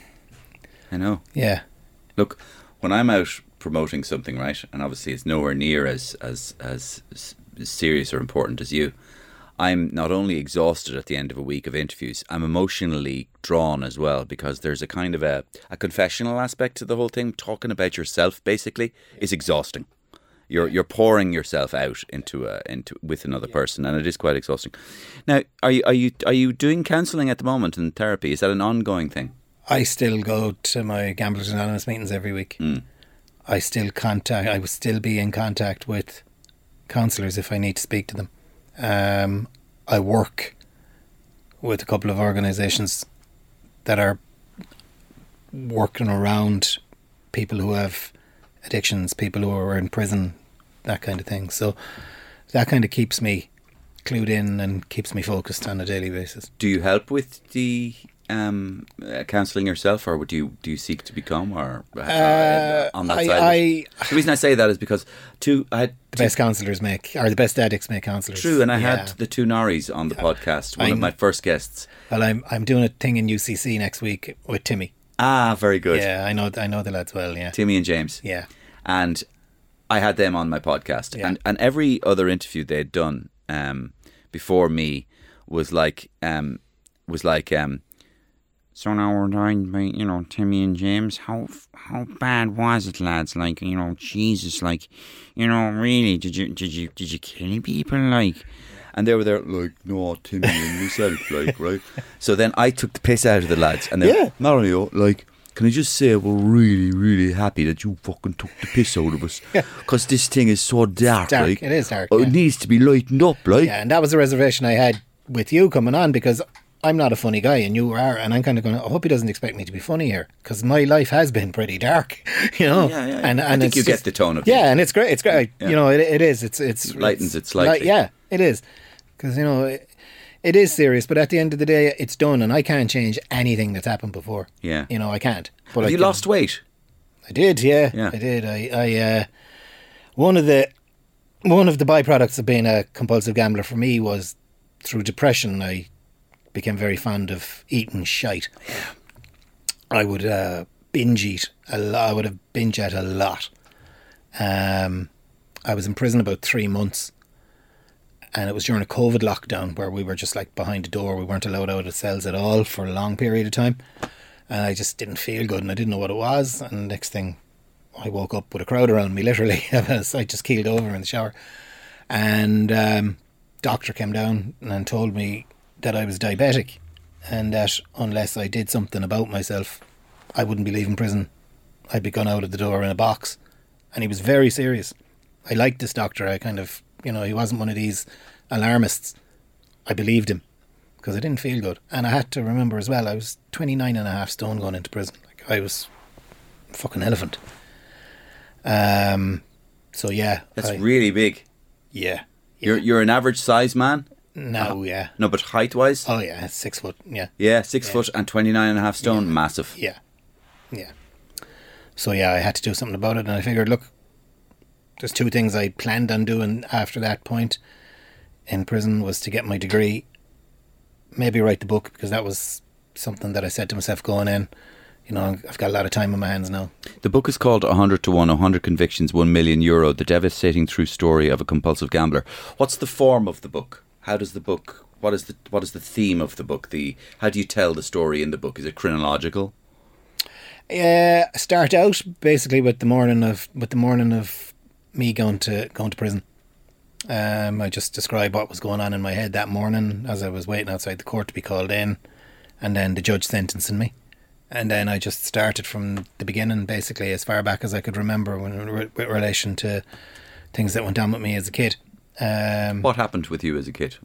I know. yeah. Look, when I'm out promoting something, right, and obviously it's nowhere near as as as, as serious or important as you, I'm not only exhausted at the end of a week of interviews, I'm emotionally drawn as well, because there's a kind of a, a confessional aspect to the whole thing. Talking about yourself basically is exhausting. You're you're pouring yourself out into a into with another person, and it is quite exhausting. Now, are you are you are you doing counselling at the moment and therapy? Is that an ongoing thing? I still go to my Gamblers Anonymous meetings every week. Mm. I still contact. I will still be in contact with counsellors if I need to speak to them. Um, I work with a couple of organisations that are working around people who have addictions, people who are in prison, that kind of thing. So that kind of keeps me clued in and keeps me focused on a daily basis. Do you help with the um, uh, counselling yourself, or would you do you seek to become, or uh, Uh, on that I, side? I, The reason I say that is because two, I had the best counsellors make, or the best addicts make counsellors. true, and I Yeah. had the two Norries on the podcast. One I of kn- my first guests. Well, I'm I'm doing a thing in U C C next week with Timmy. Ah, very good. Yeah, I know I know the lads well. Yeah, Timmy and James. yeah, And I had them on my podcast, Yeah. and and every other interview they'd done um, before me was like um, was like um, So now we're joined by, you know, Timmy and James. How how bad was it, lads? Like, you know, Jesus, like, you know, really, did you did you did you kill people? Like, and they were there like, no, Timmy and yourself, like, right. So then I took the piss out of the lads, and then Yeah. Mario, like, can I just say we're really, really happy that you fucking took the piss out of us, because this thing is so dark, dark. like, It is dark. oh, Yeah. it needs to be lightened up, like. yeah, and that was the reservation I had with you coming on, because I'm not a funny guy and you are, and I'm kind of going, I hope he doesn't expect me to be funny here, because my life has been pretty dark, you know. Yeah, yeah. And, I and think it's you just- get the tone of Yeah, it. and it's great. It's great. Yeah. You know, it, it is. It's it's Lightens it's it slightly. Like, yeah, it is, because you know it, it is serious. But at the end of the day, it's done, and I can't change anything that's happened before. Yeah. You know, I can't. But Have I you can- lost weight? I did, yeah, Yeah. I did. I, I, uh, one of the, one of the byproducts of being a compulsive gambler for me was through depression. I became very fond of eating shite. I would uh, binge eat a lot. I would have binge ate a lot. Um, I was in prison about three months, and it was during a COVID lockdown where we were just like behind a door. We weren't allowed out of cells at all for a long period of time. And I just didn't feel good, and I didn't know what it was. And next thing, I woke up with a crowd around me, literally. I just keeled over in the shower. And um, doctor came down and told me that I was diabetic, and that unless I did something about myself, I wouldn't be leaving prison. I'd be gone out of the door in a box. And he was very serious. I liked this doctor. I kind of, you know, he wasn't one of these alarmists. I believed him, because I didn't feel good. And I had to remember as well, I was twenty-nine and a half stone going into prison. Like, I was a fucking elephant. Um, so yeah. That's I, really big. yeah. You're you're an average size man? No, yeah. No, but height wise? Oh yeah, six foot, yeah. Yeah, six Yeah. foot and twenty-nine and a half stone. Massive. Yeah. Yeah. So yeah, I had to do something about it, and I figured, look, there's two things I planned on doing after that point in prison was to get my degree, maybe write the book, because that was something that I said to myself going in. You know, I've got a lot of time on my hands now. The book is called one hundred to one, one hundred Convictions, one million euro, the devastating true story of a compulsive gambler. What's the form of the book? How does the book, what is the what is the theme of the book? The How do you tell the story in the book? Is it chronological? Yeah, I start out basically with the morning of with the morning of me going to going to prison, Um, I just described what was going on in my head that morning as I was waiting outside the court to be called in, and then the judge sentencing me. And then I just started from the beginning, basically, as far back as I could remember when, with relation to things that went on with me as a kid. Um, What happened with you as a kid?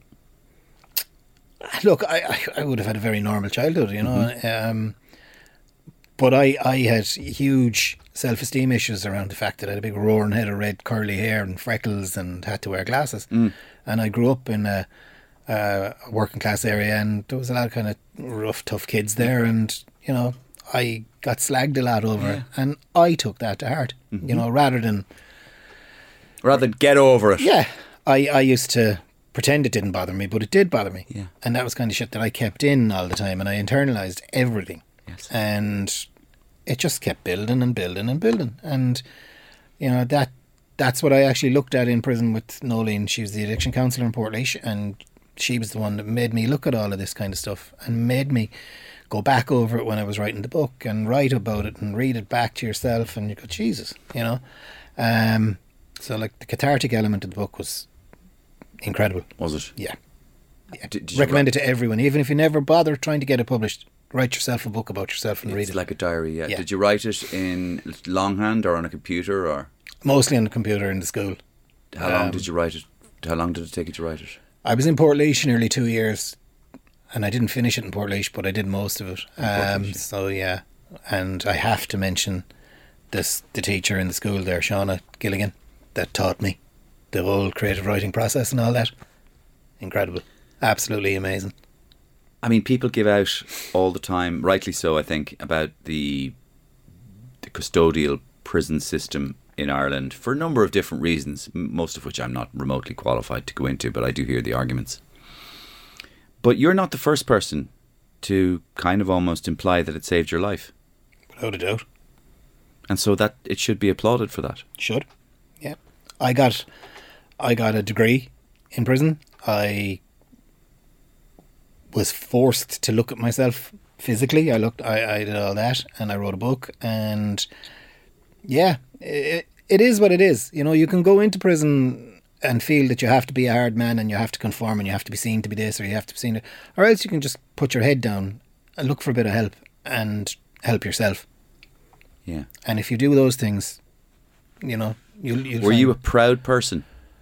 Look, I, I, I would have had a very normal childhood, you know. Mm-hmm. Um, but I, I had huge self-esteem issues around the fact that I had a big roaring head of red curly hair and freckles and had to wear glasses. Mm. And I grew up in a, a working class area, and there was a lot of kind of rough, tough kids there, and, you know, I got slagged a lot over yeah. it. And I took that to heart, mm-hmm. you know, rather than... Rather than get over it. Yeah. I, I used to pretend it didn't bother me, but it did bother me. Yeah. And that was kind of shit that I kept in all the time, and I internalised everything. Yes. And it just kept building and building and building. And, you know, that that's what I actually looked at in prison with Nolene. She was the addiction counsellor in Portlaoise, and she was the one that made me look at all of this kind of stuff and made me go back over it when I was writing the book and write about it and read it back to yourself, and you go, Jesus, you know. Um, so, like, the cathartic element of the book was incredible. Was it? Yeah. yeah. Did, did Recommend it to everyone, even if you never bother trying to get it published. Write yourself a book about yourself and it's read it. It's like a diary, yeah. yeah. Did you write it in longhand or on a computer, or mostly on the computer in the school? How long um, did you write it? How long did it take you to write it? I was in Portlaoise nearly two years, and I didn't finish it in Portlaoise, but I did most of it. Um, so yeah, and I have to mention this: the teacher in the school there, Shauna Gilligan, that taught me the whole creative writing process and all that. Incredible, absolutely amazing. I mean, people give out all the time, rightly so, I think, about the the custodial prison system in Ireland for a number of different reasons, most of which I'm not remotely qualified to go into, but I do hear the arguments. But you're not the first person to kind of almost imply that it saved your life. Without a doubt. And so that it should be applauded for that. Should. Yeah. I got I got a degree in prison. I was forced to look at myself physically. I looked, I, I did all that, and I wrote a book, and yeah, it, it is what it is. You know, you can go into prison and feel that you have to be a hard man and you have to conform and you have to be seen to be this or you have to be seen to, or else you can just put your head down and look for a bit of help and help yourself. Yeah. And if you do those things, you know, you'll, you'll Were find, you a proud person?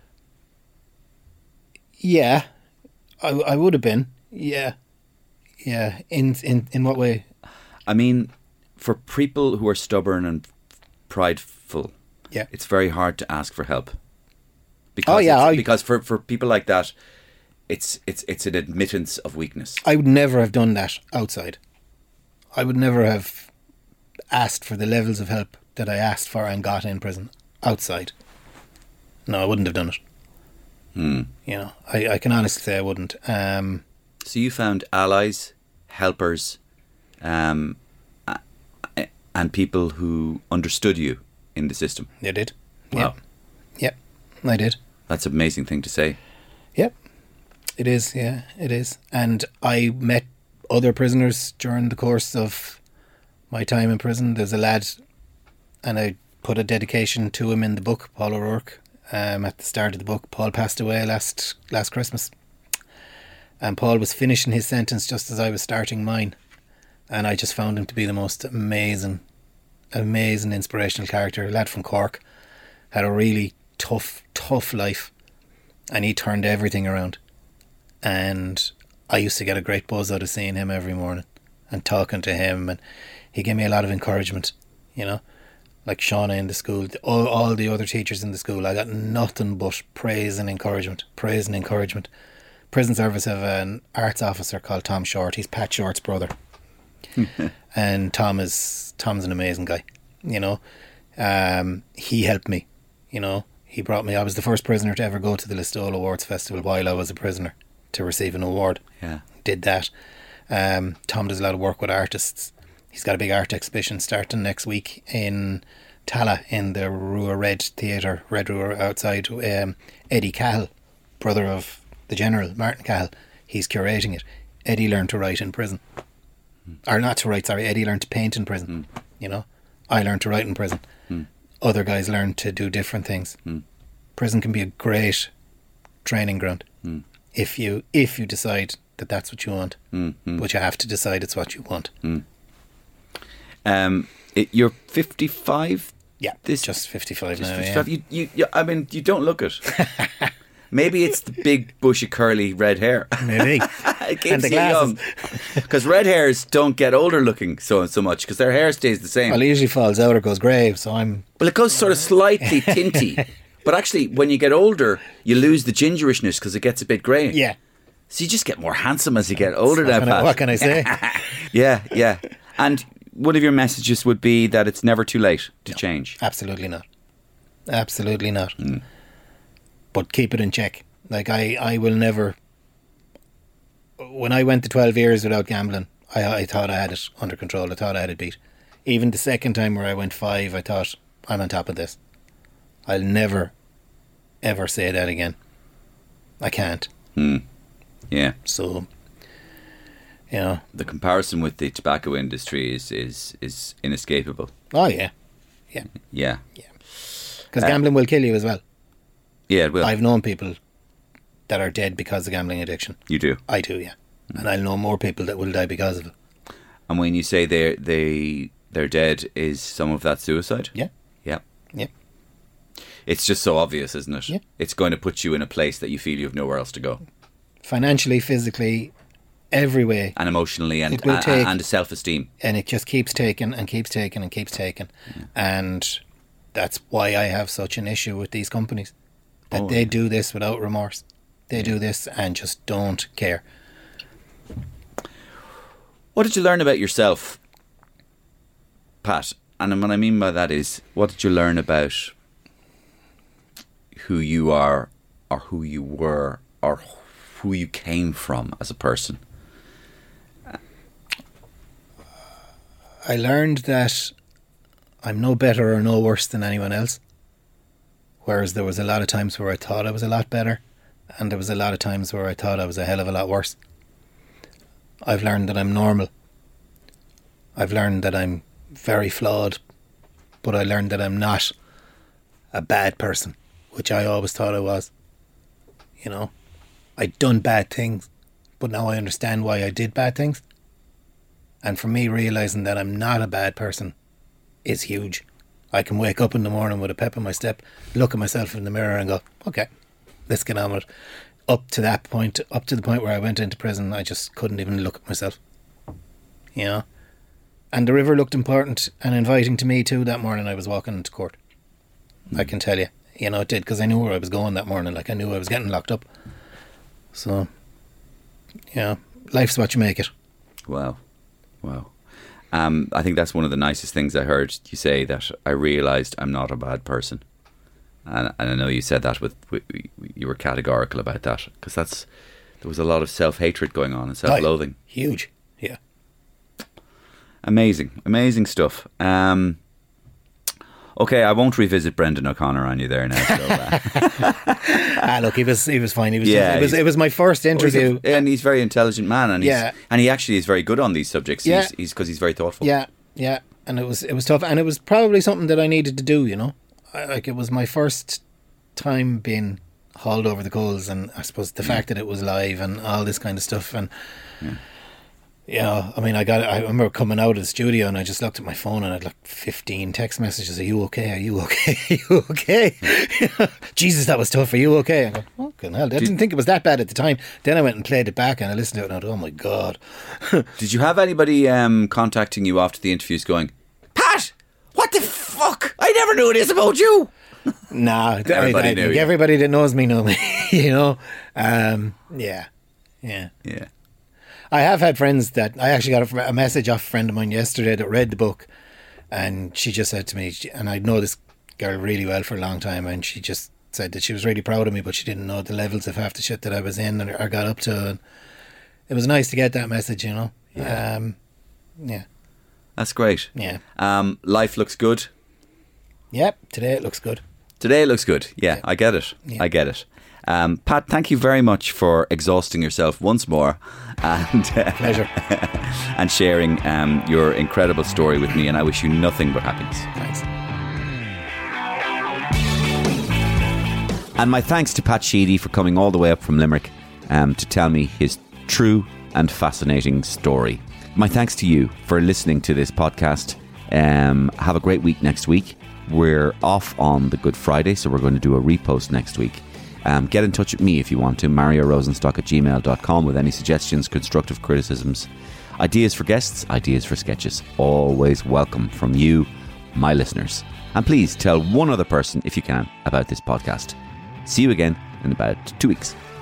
Yeah, I, I would have been. Yeah. Yeah. In, in, in what way? I mean, for people who are stubborn and prideful, yeah, it's very hard to ask for help. Because oh yeah, I, because for, for people like that, it's it's it's an admittance of weakness. I would never have done that outside. I would never have asked for the levels of help that I asked for and got in prison outside. No, I wouldn't have done it. Hmm. You know, I, I can honestly say I wouldn't. Um, so you found allies, helpers, um, and people who understood you in the system. I did. Wow. Yep. Yep, I did. That's an amazing thing to say. Yep. It is, yeah, it is. And I met other prisoners during the course of my time in prison. There's a lad, and I put a dedication to him in the book, Paul O'Rourke, um, at the start of the book. Paul passed away last last Christmas. And Paul was finishing his sentence just as I was starting mine. And I just found him to be the most amazing, amazing inspirational character. A lad from Cork, had a really tough, tough life, and he turned everything around. And I used to get a great buzz out of seeing him every morning and talking to him, and he gave me a lot of encouragement, you know, like Shauna in the school, all, all the other teachers in the school. I got nothing but praise and encouragement, praise and encouragement. Prison Service have an arts officer called Tom Short. He's Pat Short's brother. And Tom is Tom's an amazing guy, you know. Um, he helped me, you know. He brought me, I was the first prisoner to ever go to the Listowel Awards Festival while I was a prisoner, to receive an award. Yeah. Did that. Um, Tom does a lot of work with artists. He's got a big art exhibition starting next week in Tala in the Rua Red Theatre, Red Rua outside. Um, Eddie Cahill, brother of the General, Martin Cahill, he's curating it. Eddie learned to write in prison. Mm. Or not to write, sorry, Eddie learned to paint in prison. Mm. You know, I learned to write in prison. Mm. Other guys learned to do different things. Mm. Prison can be a great training ground. Mm. If you if you decide that that's what you want, Mm, mm. but you have to decide it's what you want. Um, it, you're fifty-five. Yeah, This- just fifty-five Just now. fifty-five. Yeah. You, you, you, I mean, you don't look it. Maybe it's the big, bushy, curly red hair. Maybe. It keeps And the you young. glasses. Because red hairs don't get older looking so so much because their hair stays the same. Well, it usually falls out or goes grey, so I'm. Well, it goes sort of slightly tinty. But actually, when you get older, you lose the gingerishness because it gets a bit grey. Yeah. So you just get more handsome as you get older What now, can, I, Pat. what can I say? Yeah, yeah. And one of your messages would be that it's never too late to change. Absolutely not. Absolutely not. Mm. But keep it in check. Like, I, I will never... When I went to twelve years without gambling, I, I thought I had it under control. I thought I had it beat. Even the second time where I went five, I thought, I'm on top of this. I'll never, ever say that again. I can't. Mm. Yeah. So, you know... The comparison with the tobacco industry is, is, is inescapable. Oh, yeah. Yeah. Yeah. Because Uh, gambling will kill you as well. Yeah, it will. I've known people that are dead because of gambling addiction. You do. I do, yeah. And I'll know more people that will die because of it. And when you say they're, they, they're dead, is some of that suicide? Yeah. Yeah. Yeah. It's just so obvious, isn't it? Yeah. It's going to put you in a place that you feel you have nowhere else to go. Financially, physically, every way. And emotionally and, It will and, take- and self-esteem. And it just keeps taking and keeps taking and keeps taking. And that's why I have such an issue with these companies. That Oh, they yeah. do this without remorse. They do this and just don't care. What did you learn about yourself, Pat? And what I mean by that is, what did you learn about who you are, or who you were, or who you came from as a person? I learned that I'm no better or no worse than anyone else. Whereas there was a lot of times where I thought I was a lot better, and there was a lot of times where I thought I was a hell of a lot worse. I've learned that I'm normal. I've learned that I'm very flawed, but I learned that I'm not a bad person, which I always thought I was. You know, I'd done bad things, but now I understand why I did bad things. And for me, realising that I'm not a bad person is huge. I can wake up in the morning with a pep in my step, look at myself in the mirror and go, okay, let's get on with it. Up to that point, up to the point where I went into prison, I just couldn't even look at myself. You know? And the river looked important and inviting to me too that morning I was walking into court. Mm. I can tell you. You know, it did, because I knew where I was going that morning. Like, I knew I was getting locked up. So, yeah, life's what you make it. Wow. Wow. Um, I think that's one of the nicest things I heard you say, that I realised I'm not a bad person. And, and I know you said that with, with you were categorical about that, because that's there was a lot of self-hatred going on and self-loathing. Oh, huge, yeah. Amazing, amazing stuff. Um, okay, I won't revisit Brendan O'Connor on you there now. So, uh, ah, look, he was he was fine. He was Yeah, just, it was he's- it was my first he's interview. a, and he's a very intelligent man, and he's, Yeah. and he actually is very good on these subjects. Yeah. He's because he's, 'cause he's very thoughtful. Yeah, yeah, and it was it was tough, and it was probably something that I needed to do. You know, I, like, it was my first time being hauled over the coals, and I suppose the fact that it was live and all this kind of stuff, and Yeah. you know, I mean, I got I remember coming out of the studio and I just looked at my phone and I had like fifteen text messages. Are you okay? Are you okay? Are you okay? Jesus, that was tough. Are you okay? I go, oh, good hell. I didn't think it was that bad at the time. Then I went and played it back and I listened to it and I thought, oh my God. Did you have anybody um, contacting you after the interviews going, Pat, what the fuck? I never knew this about you. Nah, Everybody I, I knew think you. everybody that knows me know me. You know, um, yeah, yeah. Yeah. I have had friends that I actually got a, fr- a message off a friend of mine yesterday that read the book, and she just said to me, and I know this girl really well for a long time, and she just said that she was really proud of me, but she didn't know the levels of half the shit that I was in and or got up to. And it was nice to get that message, you know. Yeah. Um, yeah, That's great. yeah, Um, life looks good. yep. Today it looks good. Today it looks good. Yeah, Yeah. I get it. Yeah. I get it. Um, Pat, thank you very much for exhausting yourself once more and uh, Pleasure. and sharing um, your incredible story with me. And I wish you nothing but happiness. Thanks. And my thanks to Pat Sheedy for coming all the way up from Limerick um, to tell me his true and fascinating story. My thanks to you for listening to this podcast. Um, have a great week next week. We're off on the Good Friday, so we're going to do a repost next week. Um, get in touch with me if you want to, mario rosenstock at gmail dot com, with any suggestions, constructive criticisms, ideas for guests, ideas for sketches. Always welcome from you, my listeners. And please tell one other person, if you can, about this podcast. See you again in about two weeks.